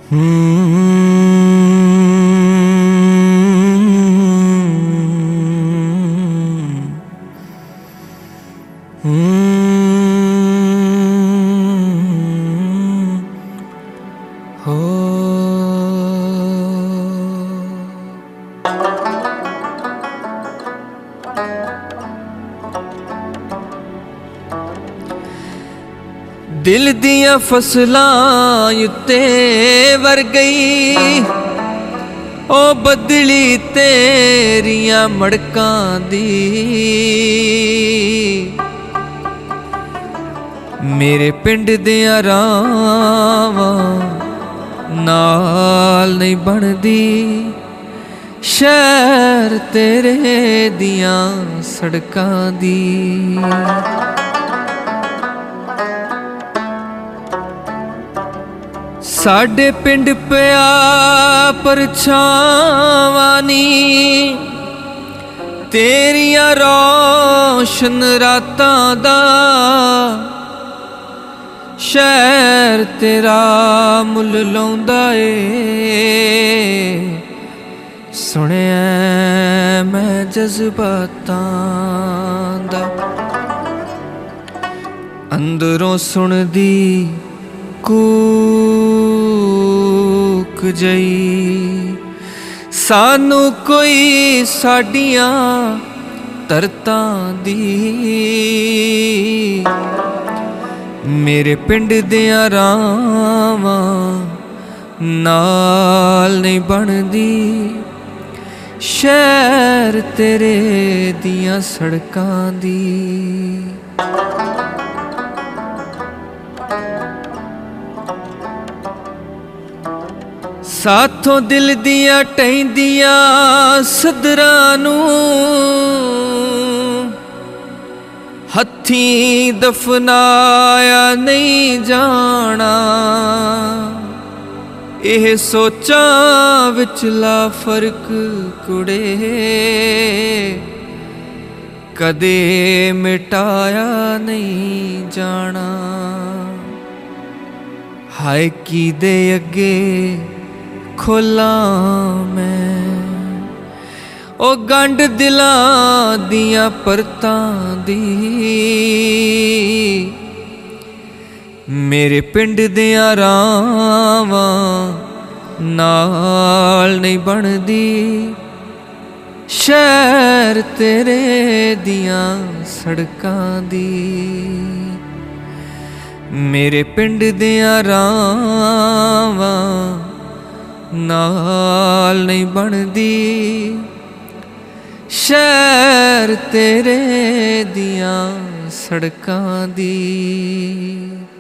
दिल दियां फसलां उत्ते वर गई ओ बदली तेरियां मड़कां दी। मेरे पिंड दियां रावां नाल नहीं बनदी, शहर तेरे दियां सड़कां दी। साडे पिंड पिया परछावां नी, तेरियां रोशन रातां दा। शहर तेरा मुल लौंदा ए, सुनिया मैं जज्बातां दा। अंदरों सुनदी कूक जई, सानू कोई साडियां तरतां दी। मेरे पिंड दियां रावां नाल नहीं बनदी, शहर तेरे दियां सड़कां दी। साथों दिल दियां टहिंदियां सदरां नूं, हत्थीं दफनाया नहीं जाना। एह सोचां विचला फर्क कुड़े कदे मिटाया नहीं जाना। हाय की दे अगे खोला मैं ओ गंढ दिलां दियां परतां दी। मेरे पिंड दियां रावां नाल नहीं बनदी, शहर तेरे दियां सड़कां दी। मेरे पिंड दियां रावां नाल नहीं बनदी, शहर तेरे दियां सड़कां दी।